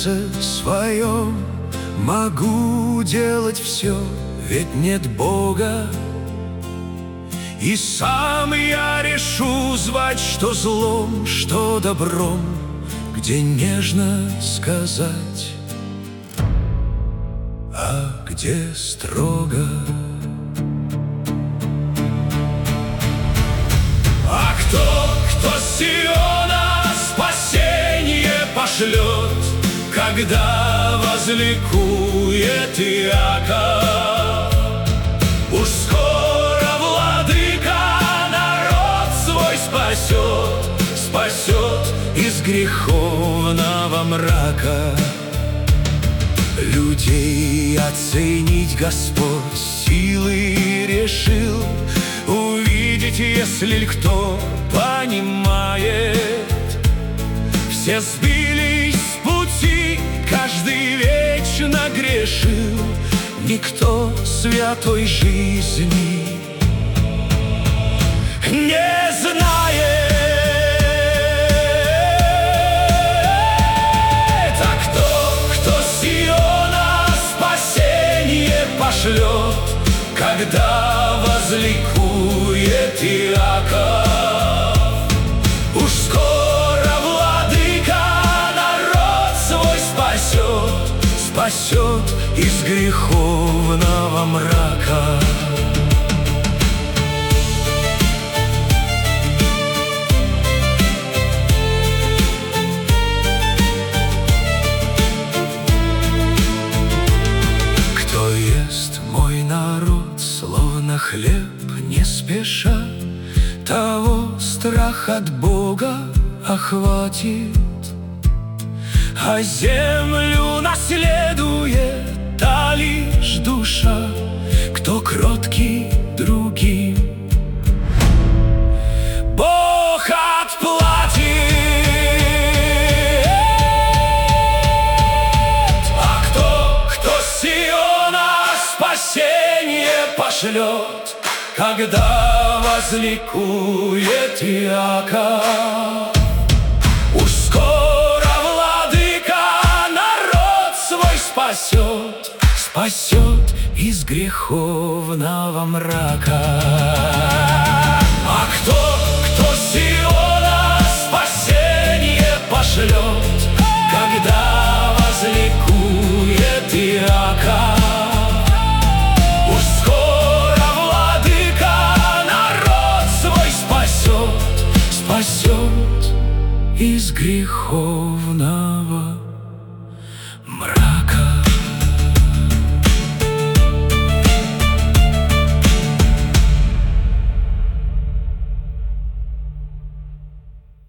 сердце своем могу делать все, ведь нет Бога. И сам я решу звать, что злом, что добром, где нежно сказать, а где строго. А кто с Сиона спасение пошлет, когда возликует Иаков? Уж скоро владыка народ свой спасет из греховного мрака. Людей оценить Господь силы решил, увидеть, если кто понимает. Все сбились с пути, каждый вечно грешил, никто святой жизни не знает. А кто с Сиона спасение пошлет, когда возликует Иаков? Уж скоро владыка народ свой спасет из греховного мрака. Кто ест мой народ, словно хлеб, не спеша, того страх от Бога охватит. А землю наследует та лишь душа, кто кроткий другим Бог отплатит. А кто с Сиона спасение пошлет, когда возликует Иаков? Уж скоро владыка народ свой спасет из греховного мрака. А кто с Сиона спасение пошлет, когда возликует Иаков? Уж скоро владыка народ свой спасет из грехов.